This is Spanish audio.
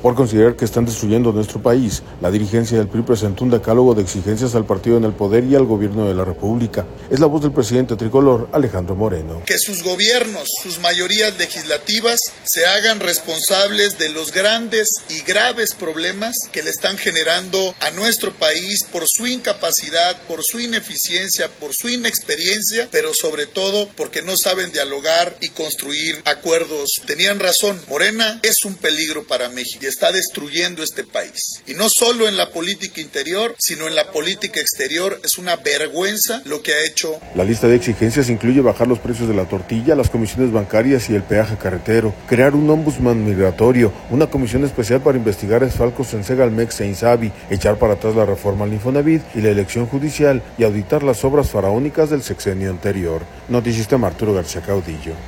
Por considerar que están destruyendo nuestro país, la dirigencia del PRI presentó un decálogo de exigencias al partido en el poder y al gobierno de la República. Es la voz del presidente tricolor, Alejandro Moreno. Que sus gobiernos, sus mayorías legislativas, se hagan responsables de los grandes y graves problemas que le están generando a nuestro país por su incapacidad, por su ineficiencia, por su inexperiencia, pero sobre todo porque no saben dialogar y construir acuerdos. Tenían razón, Morena es un peligro para México y está destruyendo este país. Y no solo en la política interior, sino en la política exterior. Es una vergüenza lo que ha hecho. La lista de exigencias incluye bajar los precios de la tortilla, las comisiones bancarias y el peaje carretero, crear un ombudsman migratorio, una comisión especial para investigar desfalcos en Segalmex e Insabi, echar para atrás la reforma al Infonavit y la elección judicial y auditar las obras faraónicas del sexenio anterior. Notisistema, Arturo García Caudillo.